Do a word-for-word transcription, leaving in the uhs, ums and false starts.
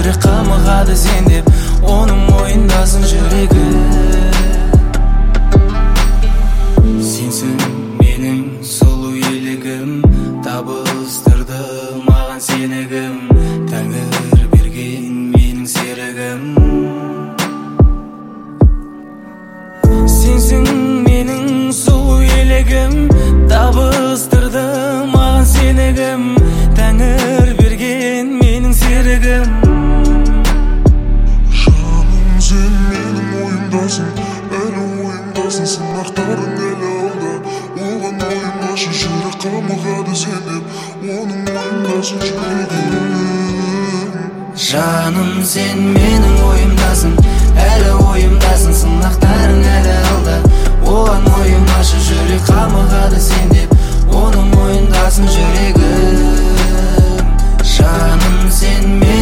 жүрек қамығады сен деп, оның мойындасың жүрегі. Сенсің менің сұлу елігім, табыстырды маған сенігім, Тәңір берген менің серігім. Сенсің менің сұлу елігім, табыстырды маған сенігім, Тәңір берген менің серігім. Жаным, сен менің ойымдасың, әлі ойымдасың, сынақтарың әлі алда. Оған ойым ашық, жүрек қамығады сен деп, оның ойындасың жүрегім. Жаным, сен менің ойымдасың, әлі ойымдасың, сынақтарың әлі алда. Оған ойым ашық, жүрек қамығады сен деп, оның ойындасың жүрегім. Жаным, сен